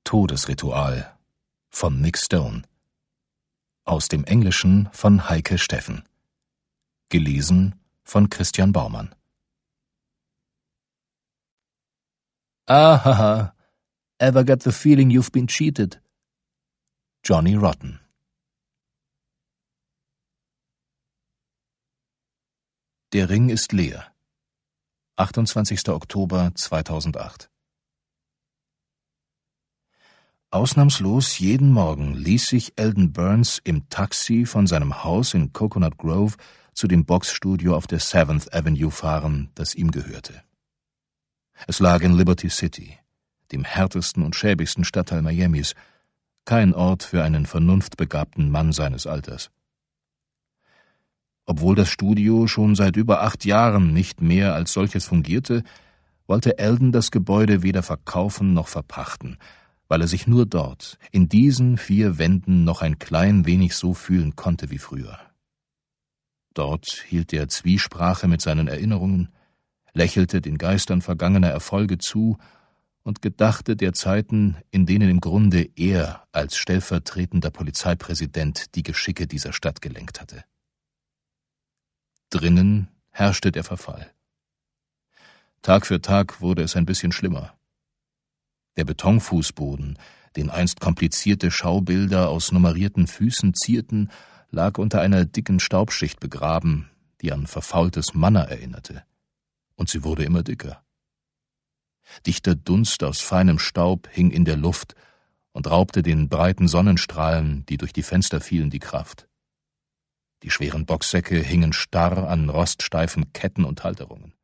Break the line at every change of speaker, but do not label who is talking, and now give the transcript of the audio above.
Todesritual von Nick Stone. Aus dem Englischen von Heike Steffen. Gelesen von Christian Baumann.
Haha. Ever get the feeling you've been cheated?
Johnny Rotten. Der Ring ist leer. 28. Oktober 2008. Ausnahmslos jeden Morgen ließ sich Eldon Burns im Taxi von seinem Haus in Coconut Grove zu dem Boxstudio auf der 7th Avenue fahren, das ihm gehörte. Es lag in Liberty City, dem härtesten und schäbigsten Stadtteil Miamis, kein Ort für einen vernunftbegabten Mann seines Alters. Obwohl das Studio schon seit über 8 Jahren nicht mehr als solches fungierte, wollte Eldon das Gebäude weder verkaufen noch verpachten, weil er sich nur dort, in diesen 4 Wänden, noch ein klein wenig so fühlen konnte wie früher. Dort hielt er Zwiesprache mit seinen Erinnerungen, lächelte den Geistern vergangener Erfolge zu und gedachte der Zeiten, in denen im Grunde er als stellvertretender Polizeipräsident die Geschicke dieser Stadt gelenkt hatte. Drinnen herrschte der Verfall. Tag für Tag wurde es ein bisschen schlimmer. Der Betonfußboden, den einst komplizierte Schaubilder aus nummerierten Füßen zierten, lag unter einer dicken Staubschicht begraben, die an verfaultes Manna erinnerte. Und sie wurde immer dicker. Dichter Dunst aus feinem Staub hing in der Luft und raubte den breiten Sonnenstrahlen, die durch die Fenster fielen, die Kraft. Die schweren Boxsäcke hingen starr an roststeifen Ketten und Halterungen.